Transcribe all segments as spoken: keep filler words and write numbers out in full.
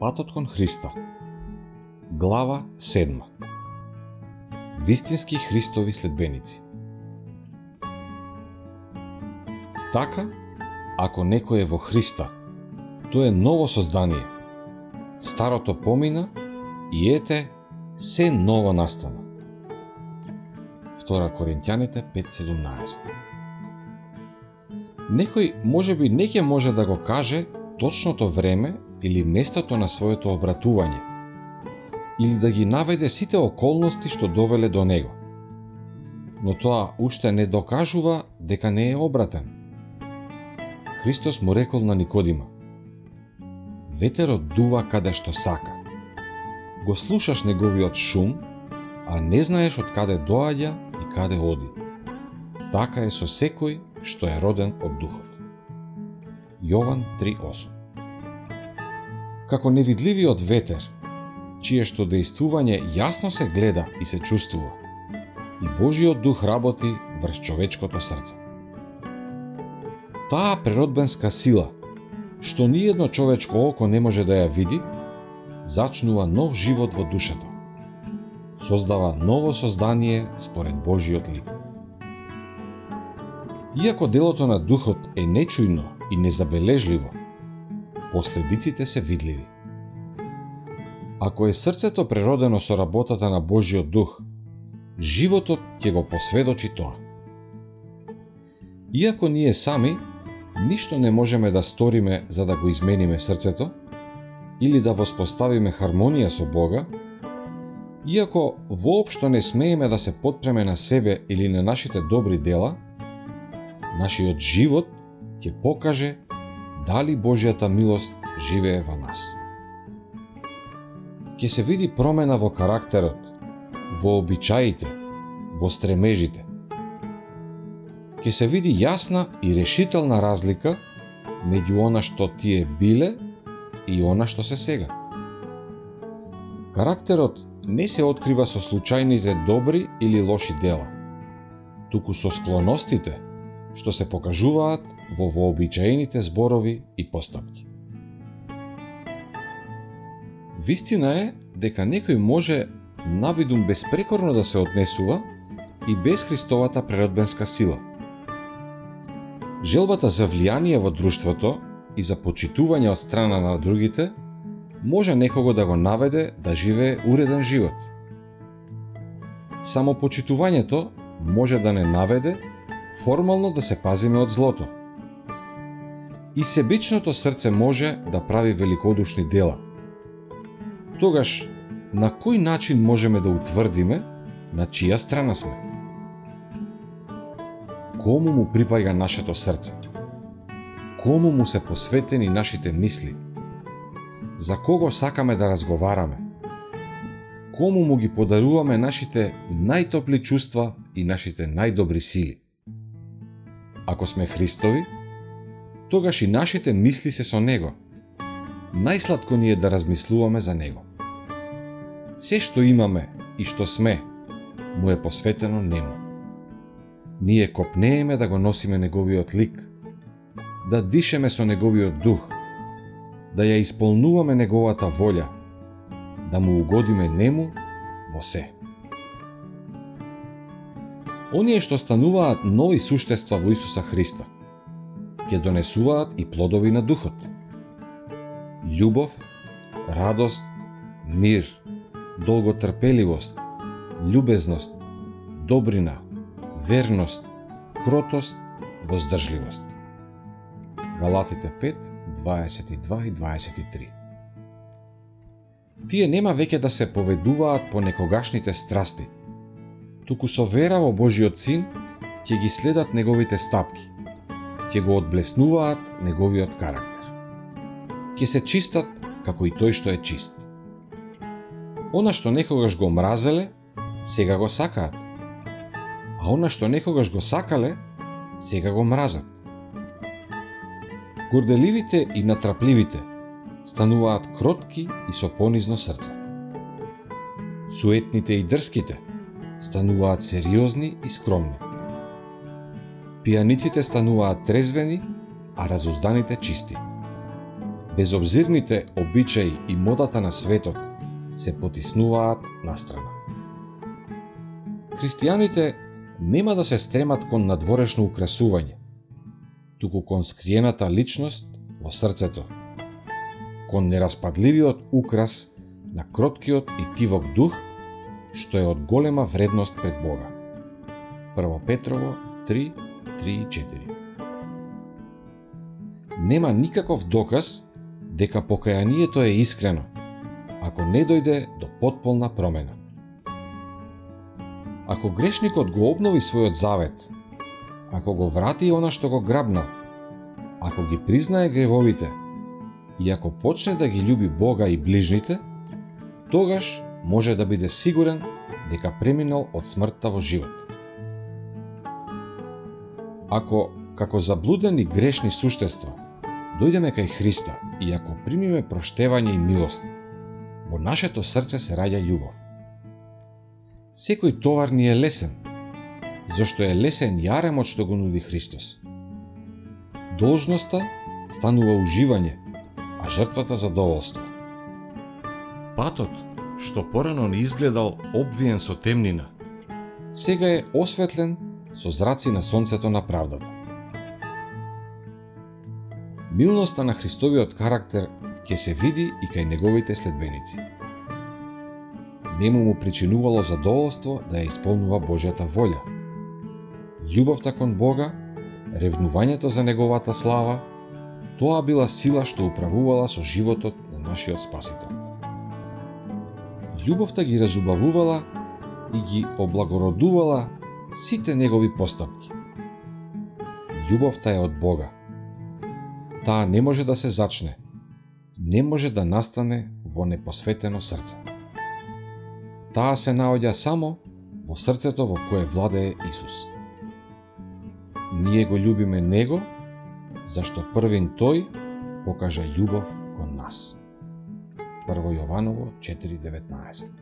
Патот кон Христа. Глава седма. Вистински Христови следбеници. Така, ако некој е во Христа, тој е ново создание. Старото помина и ете, се ново настана. Втора Коринќаните пет седумнаесет. Некој можеби не ќе може да го каже точното време или местото на своето обратување, или да ги наведе сите околности што довеле до него. Но тоа уште не докажува дека не е обратен. Христос му рекол на Никодима: ветерот дува каде што сака. Го слушаш неговиот шум, а не знаеш од каде доаѓа и каде оди. Така е со секој што е роден од Духот. Јован три осум. Како невидливиот ветер, чие што дејствување јасно се гледа и се чувствува, и Божиот Дух работи врз човечкото срце. Таа природбенска сила, што ниедно човечко око не може да ја види, зачнува нов живот во душата. Создава ново создание според Божиот лик. Иако делото на Духот е нечујно и незабележливо, последиците се видливи. Ако е срцето преродено со работата на Божиот Дух, животот ќе го посведочи тоа. Иако ние сами ништо не можеме да сториме за да го измениме срцето или да воспоставиме хармонија со Бога, иако воопшто не смееме да се потпреме на себе или на нашите добри дела, нашиот живот ќе покаже дали Божјата милост живее во нас. Ќе се види промена во карактерот, во обичаите, во стремежите. Ќе се види јасна и решителна разлика меѓу она што тие биле и она што се сега. Карактерот не се открива со случајните добри или лоши дела, туку со склоностите што се покажуваат во вообичаените зборови и постапки. Вистина е дека некој може навидум безпрекорно да се однесува и без Христовата природбенска сила. Желбата за влијание во друштвото и за почитување од страна на другите може некого да го наведе да живее уреден живот. Само почитувањето може да не наведе формално да се пазиме од злото. И себичното срце може да прави великодушни дела. Тогаш, на кој начин можеме да утврдиме на чија страна сме? Кому му припаѓа нашето срце? Кому му се посветени нашите мисли? За кого сакаме да разговараме? Кому му ги подаруваме нашите најтопли чувства и нашите најдобри сили? Ако сме Христови, тогаш и нашите мисли се со Него. Најсладко ни е да размислуваме за Него. Се што имаме и што сме, му е посветено Нему. Ние копнееме да го носиме Неговиот лик, да дишеме со Неговиот Дух, да ја исполнуваме Неговата волја, да му угодиме Нему во се. Оние што стануваат нови суштества во Исуса Христа, ќе донесуваат и плодови на Духот. Љубов, радост, мир, долготрпеливост, љубезност, добрина, верност, кротост, воздржливост. Галатите пет, дваесет и два и дваесет и три. Тие нема веќе да се поведуваат по некогашните страсти, туку со вера во Божиот Син ќе ги следат неговите стапки, ќе го одблеснуваат неговиот карактер. Ќе се чистат како и тој што е чист. Она што некогаш го мразеле, сега го сакаат, а она што некогаш го сакале, сега го мразат. Горделивите и натрапливите стануваат кротки и со понизно срце. Суетните и дрските стануваат сериозни и скромни. Пијаниците стануваат трезвени, а разузданите чисти. безобзирните обичаи и модата на светот се потиснуваат настрана. Христијаните нема да се стремат кон надворешно украсување, туку кон скриената личност во срцето, кон нераспадливиот украс на кроткиот и тивок дух, што е од голема вредност пред Бога. Прво Петрово три, три и четири. Нема никаков доказ дека покајанието е искрено, ако не дојде до потполна промена. Ако грешникот го обнови својот завет, ако го врати она што го грабнал, ако ги признае гревовите и ако почне да ги љуби Бога и ближните, тогаш може да биде сигурен дека преминал од смртта во живот. Ако, како заблудени грешни суштества, дојдеме кај Христа и ако примиме проштевање и милост, во нашето срце се раѓа љубов. Секој товар ни е лесен, зашто е лесен јаремот што го нуди Христос. Должноста станува уживање, а жртвата задоволство. Патот, што порано не изгледал обвиен со темнина, сега е осветлен со зраци на сонцето на правдата. Милноста на Христовиот карактер ќе се види и кај неговите следбеници. Нему му причинувало задоволство да ја исполнува Божјата волја. Љубовта кон Бога, ревнувањето за неговата слава, тоа била сила што управувала со животот на нашиот Спасител. Љубовта ги разубавувала и ги облагородувала сите негови постапки. Љубовта е од Бога. Таа не може да се зачне, не може да настане во непосветено срце. Таа се наоѓа само во срцето во кое владее Исус. Ние го љубиме Него, зашто првин Тој покажа љубов кон нас. Прво Јованово четири деветнаесет.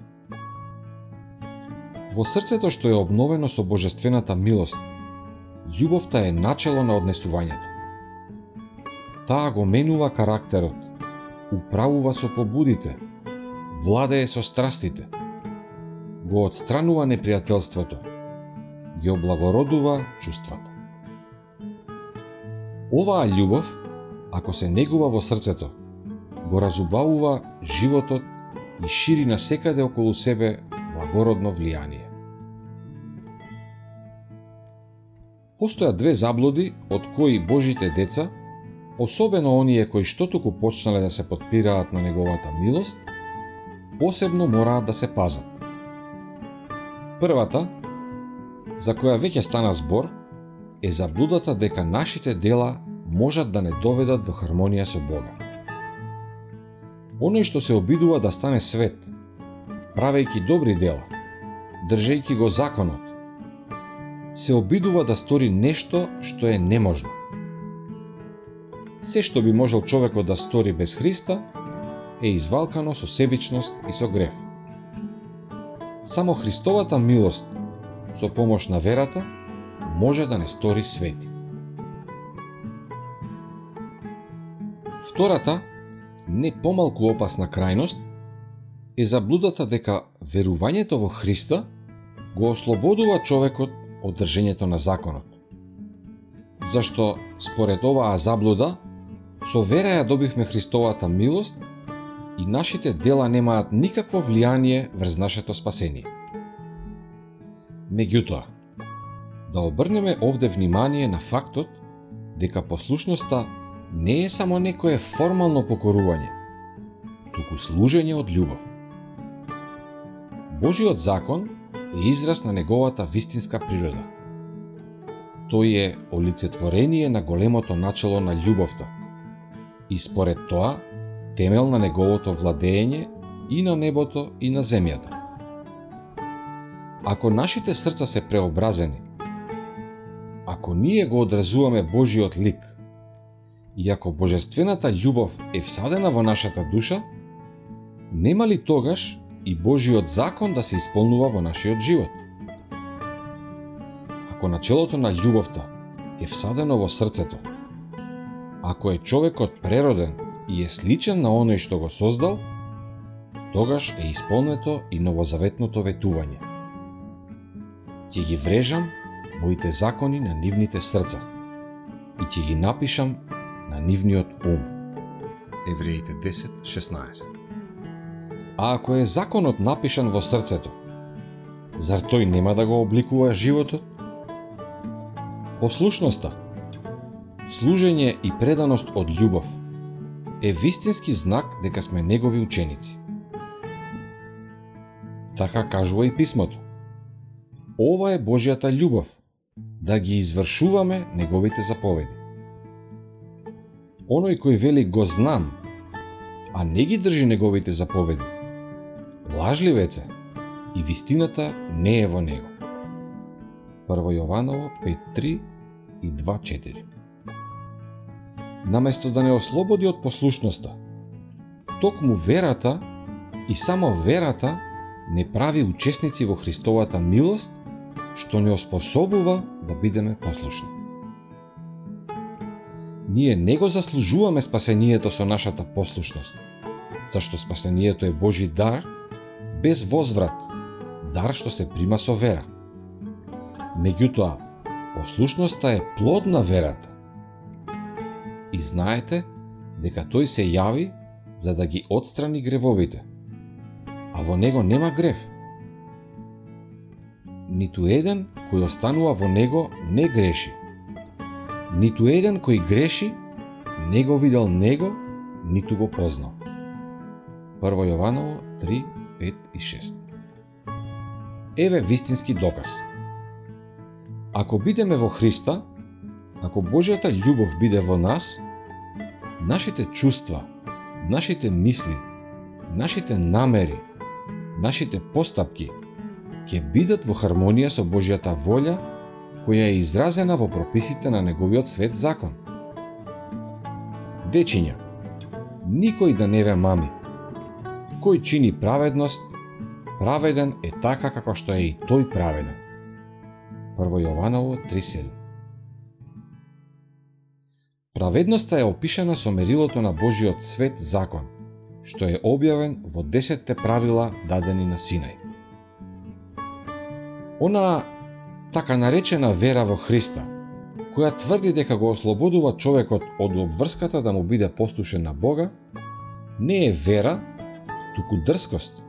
Во срцето што е обновено со божествената милост, љубовта е начело на однесувањето. Таа го менува карактерот, управува со побудите, владее со страстите, го отстранува непријателството, ги облагородува чувствата. Оваа љубов, ако се негува во срцето, го разубавува животот и шири насекаде околу себе благородно влијание. Постојат две заблуди од кои Божите деца, особено оние кои што туку почнале да се потпираат на неговата милост, посебно мораат да се пазат. Првата, за која веќе стана збор, е заблудата дека нашите дела можат да не доведат во хармонија со Бога. Оној што се обидува да стане свет, правејќи добри дела, држејќи го законот, се обидува да стори нешто што е неможно. Се што би можел човекот да стори без Христа е извалкано со себичност и со грев. Само Христовата милост, со помош на верата, може да не стори свети. Втората, не помалку опасна крајност, е заблудата дека верувањето во Христа го ослободува човекот од држењето на законот. Зашто, според оваа заблуда, со вера ја добивме Христовата милост и нашите дела немаат никакво влијание врз нашето спасение. Меѓутоа, да обрнеме овде внимание на фактот дека послушноста не е само некое формално покорување, туку служење од љубов. Божиот закон е израз на неговата вистинска природа. Тој е олицетворение на големото начело на љубовта и според тоа темел на неговото владење и на небото и на земјата. Ако нашите срца се преобразени, ако ние го одразуваме Божиот лик и ако божествената љубов е всадена во нашата душа, нема ли тогаш и Божиот закон да се исполнува во нашиот живот? Ако начелото на љубовта е всадено во срцето, ако е човекот прероден и е сличен на оној што го создал, тогаш е исполнето и новозаветното ветување. Ќе ги врежам моите закони на нивните срца и ќе ги напишам на нивниот ум. Евреите десет шеснаесет. А ако е законот напишан во срцето, зар тој нема да го обликува животот? Послушноста, служење и преданост од љубов е вистински знак дека сме негови ученици. Така кажува и писмото. Ова е Божјата љубов, да ги извршуваме неговите заповеди. Оној кој вели го знам, а не ги држи неговите заповеди, лажливец е и вистината не е во него. Прво Јованово пет три и два четири. Наместо да не ослободи од послушноста, токму верата и само верата не прави учесници во Христовата милост, што не оспособува да бидеме послушни. Ние не го заслужуваме спасението со нашата послушност, зашто спасението е Божи дар, без возврат, дар што се прима со вера. Меѓутоа, послушноста е плод на верата. И знаете дека тој се јави за да ги отстрани гревовите, а во него нема грев. Ниту еден кој останува во него не греши. Ниту еден кој греши не го видел него, ниту го познал. Прво Јованово три пет и шест. Еве вистински доказ. Ако бидеме во Христа, ако Божјата љубов биде во нас, нашите чувства, нашите мисли, нашите намери, нашите постапки ќе бидат во хармонија со Божјата волја, која е изразена во прописите на неговиот свет закон. Дечиња, никој да не ве мами. Кој чини праведност, праведен е така како што е и тој праведен. Прво Јованово три седум. Праведноста е опишана со мерилото на Божиот свет закон, што е објавен во десетте правила дадени на Синај. Она така наречена вера во Христа, која тврди дека го ослободува човекот од обврската да му биде послушен на Бога, не е вера, туку дрскост.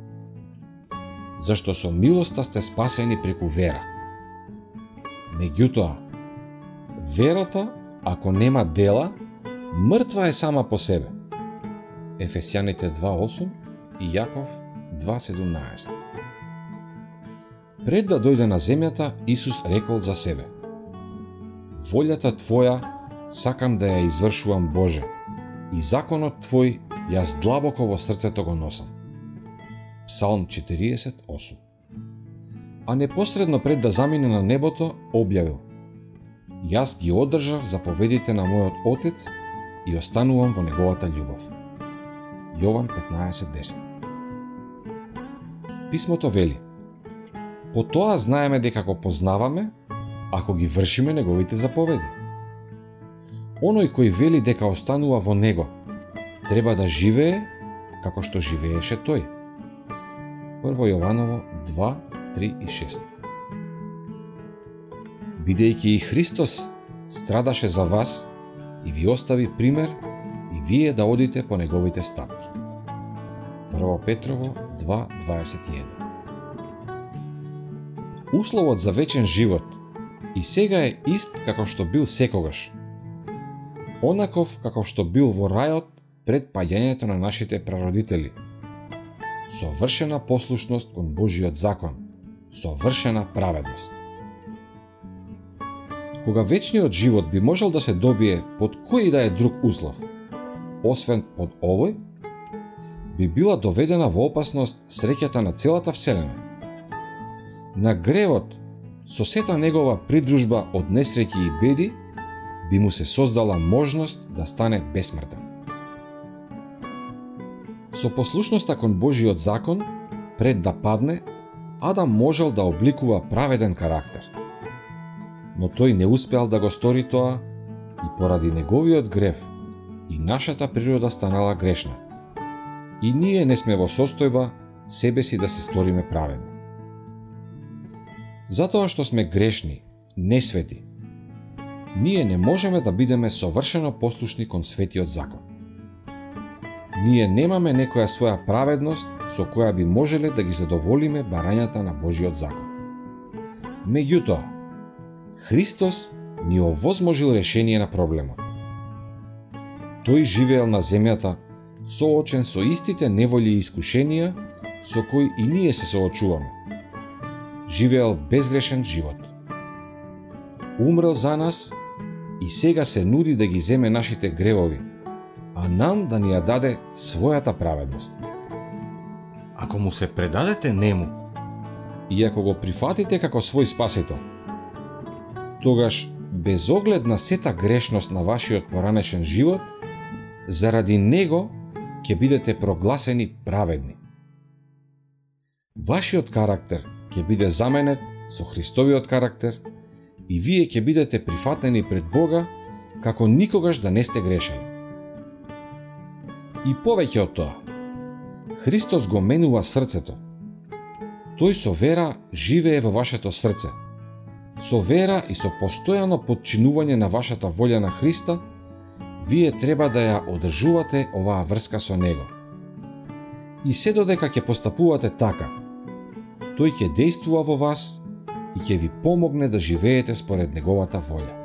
Зашто со милоста сте спасени преку вера. Меѓутоа, верата, ако нема дела, мртва е сама по себе. Ефесјаните два осум и Јаков два седумнаесет. Пред да дојде на земјата, Исус рекол за себе: волјата Твоја сакам да ја извршувам, Боже, и законот Твој јас длабоко во срцето го носам. Псалм четириесет осум. А непосредно пред да замине на небото, објавил: јас ги одржав заповедите на мојот Отец и останувам во неговата љубов. Јован петнаесет десет. Писмото вели: по тоа знаеме дека го познаваме, ако ги вршиме неговите заповеди. Оној кој вели дека останува во него, треба да живее како што живееше тој. Прво Јованово два три и шест. Бидејќи и Христос страдаше за вас и ви остави пример и вие да одите по неговите стапки. Прво Петрово два дваесет и еден. Условот за вечен живот и сега е ист како што бил секогаш. Онаков како што бил во рајот пред паѓањето на нашите прародители. Совршена послушност кон Божиот закон, совршена праведност. Кога вечниот живот би можел да се добие под кој да е друг услов, освен под овој, би била доведена во опасност среќата на целата вселена. На гревот, со сета негова придружба од несреќи и беди, би му се создала можност да стане бесмртен. Со послушноста кон Божиот закон, пред да падне, Адам можел да обликува праведен карактер. Но тој не успеал да го стори тоа и поради неговиот грев и и нашата природа станала грешна. И ние не сме во состојба себе си да се сториме праведни. Затоа што сме грешни, несвети, ние не можеме да бидеме совршено послушни кон светиот закон. Ние немаме некоја своја праведност со која би можеле да ги задоволиме барањата на Божиот закон. Меѓутоа, Христос ни овозможил решение на проблемот. Тој живеел на земјата, соочен со истите неволји и искушенија со кои и ние се соочуваме. Живеел безгрешен живот. Умрел за нас и сега се нуди да ги земе нашите гревови, а нам да ни ја даде својата праведност. Ако му се предадете нему и ако го прифатите како свој спасител, тогаш без оглед на сета грешност на вашиот поранешен живот, заради него ќе бидете прогласени праведни. Вашиот карактер ќе биде заменет со Христовиот карактер и вие ќе бидете прифатени пред Бога како никогаш да не сте грешени. И повеќе од тоа, Христос го менува срцето. Тој со вера живее во вашето срце. Со вера и со постојано подчинување на вашата волја на Христа, вие треба да ја одржувате оваа врска со Него. И се додека ќе постапувате така, Тој ќе действува во вас и ќе ви помогне да живеете според Неговата волја.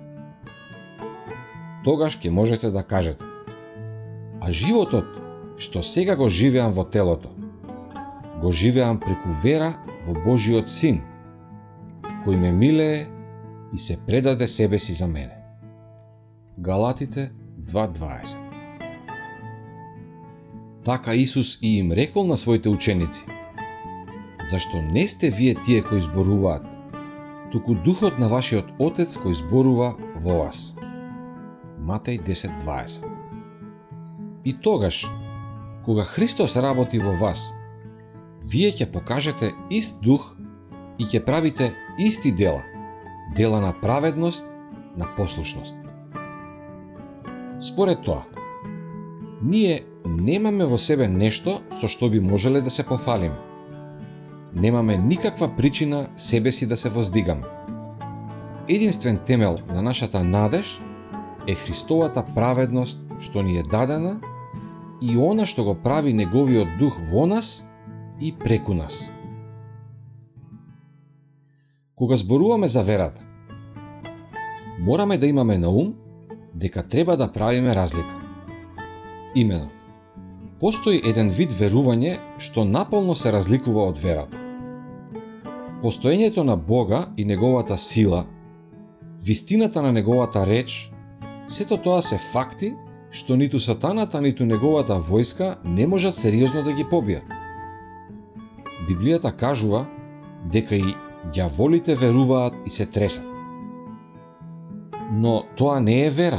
Тогаш ќе можете да кажете: а животот што сега го живеам во телото, го живеам преку вера во Божиот Син, кој ме милее и се предаде себе си за мене. Галатите два дваесет. Така Исус и им рекол на своите ученици: зашто не сте вие тие кои зборуваат, туку Духот на вашиот Отец кој зборува во вас. Матеј десет дваесет. И тогаш, кога Христос работи во вас, вие ќе покажете ист дух и ќе правите исти дела, дела на праведност, на послушност. Според тоа, ние немаме во себе нешто со што би можеле да се пофалиме. Немаме никаква причина себе си да се воздигаме. Единствен темел на нашата надеж е Христовата праведност што ни е дадена и она што го прави Неговиот дух во нас и преку нас. Кога зборуваме за верата, мораме да имаме на ум дека треба да правиме разлика. Имено, постои еден вид верување што наполно се разликува од верата. Постоењето на Бога и Неговата сила, вистината на Неговата реч, сето тоа се факти што ниту сатаната, ниту неговата војска не можат сериозно да ги побијат. Библијата кажува дека и ѓаволите веруваат и се тресат. Но тоа не е вера.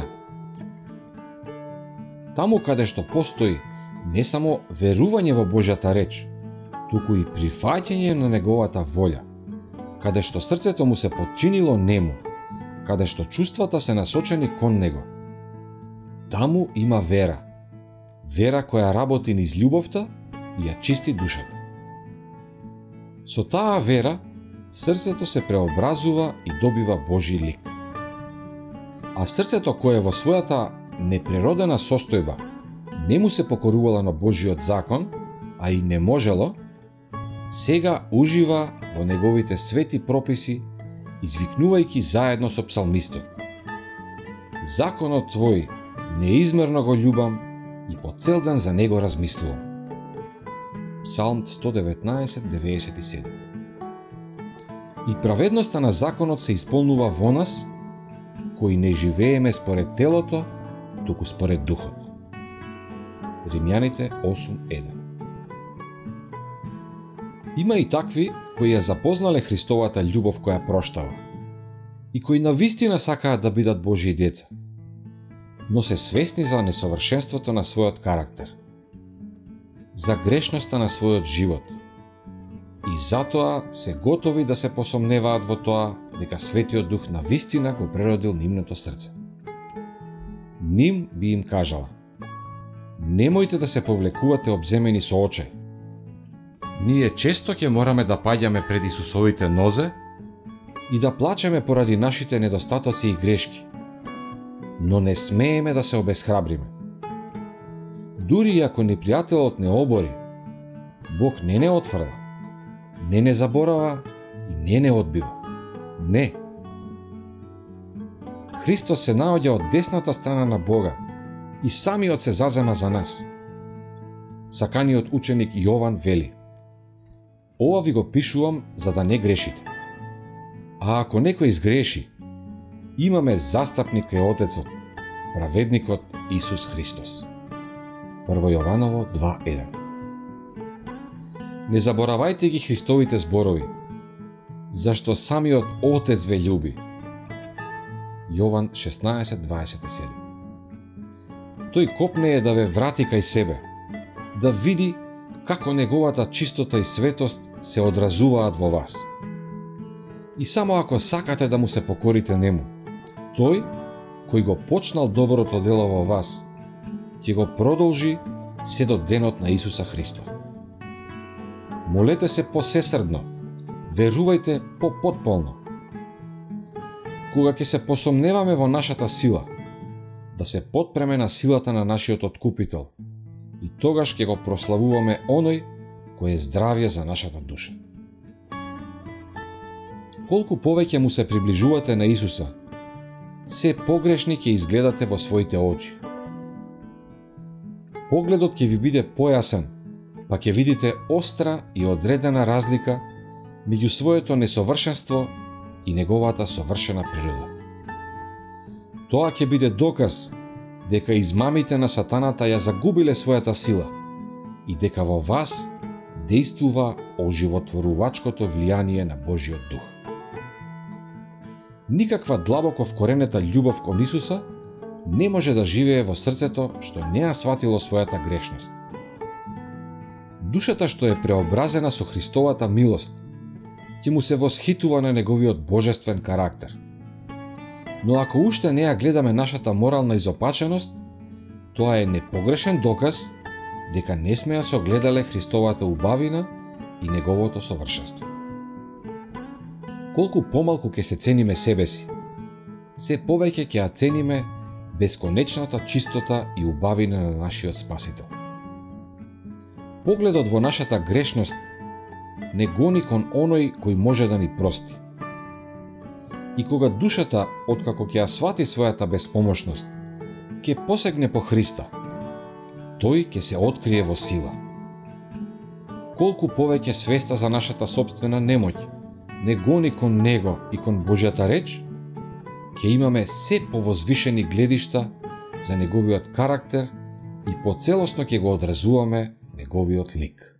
Таму каде што постои не само верување во Божјата реч, туку и прифаќање на Неговата волја, каде што срцето му се подчинило нему, каде што чувствата се насочени кон него. Таму има вера. Вера која работи низ љубовта и ја чисти душата. Со таа вера, срцето се преобразува и добива Божи лик. А срцето кое во својата неприродена состојба не му се покорувало на Божиот закон, а и не можело, сега ужива во неговите свети прописи, извикнувајќи заедно со псалмистот: законот твој неизмерно го љубам и по цел ден за него размислувам. Псалм сто деветнаесет деветдесет и седум. И праведноста на законот се исполнува во нас, кои не живееме според телото, туку според духот. Римјаните осум еден. Има и такви кои ја запознале Христовата љубов која проштава и кои навистина сакаат да бидат Божји деца, но се свесни за несовршенството на својот карактер, за грешноста на својот живот и затоа се готови да се посомневаат во тоа дека Светиот Дух навистина го преродил нивното срце. ним би им кажала: немојте да се повлекувате обземени со очај. Ние често ќе мораме да паѓаме пред Исусовите нозе и да плачеме поради нашите недостатоци и грешки, но не смееме да се обесхрабриме. Дури и ако непријателот не обори, Бог не не отфрла, не не заборава и не не одбива. Не. Христос се наоѓа од десната страна на Бога и самиот се зазема за нас. Саканиот ученик Јован вели: ова ви го пишувам за да не грешите. А ако некој изгреши, имаме застапник кај Отецот, праведникот Исус Христос. Прво Јованово два еден. Не заборавајте ги Христовите зборови, зашто самиот Отец ве љуби. Јован шеснаесет дваесет и седум. Тој копнее да ве врати кај себе, да види како неговата чистота и светост се одразуваат во вас. И само ако сакате да му се покорите нему, тој, кој го почнал доброто дело во вас, ќе го продолжи се до денот на Исуса Христа. Молете се посесрдно, верувајте попотполно. Кога ќе се посомневаме во нашата сила, да се потпреме на силата на нашиот Откупител, и тогаш ќе го прославуваме оној кој е здравје за нашата душа. Колку повеќе му се приближувате на Исуса, се погрешни ќе изгледате во своите очи. Погледот ќе ви биде појасен, па ќе видите остра и одредена разлика меѓу своето несовршенство и неговата совршена природа. Тоа ќе биде доказ дека измамите на сатаната ја загубиле својата сила и дека во вас действува оживотворувачкото влијание на Божиот дух. Никаква длабоко вкоренета љубов кон Исуса не може да живее во срцето што не ја сватило својата грешност. Душата што е преобразена со Христовата милост ќе му се восхитува на неговиот божествен карактер. Но ако уште не ја гледаме нашата морална изопаченост, тоа е непогрешен доказ дека не сме ја согледале Христовата убавина и неговото совршенство. Колку помалку ќе се цениме себе си, се повеќе ќе ја цениме бесконечната чистота и убавина на нашиот Спасител. Погледот во нашата грешност не гони кон оној кој може да ни прости. И кога душата, откако ќе ја свати својата беспомошност, ќе посегне по Христа, тој ќе се открие во сила. Колку повеќе свеста за нашата собствена немоќ не гони кон Него и кон Божјата реч, ќе имаме се повозвишени гледишта за неговиот карактер и поцелосно ќе го одразуваме неговиот лик.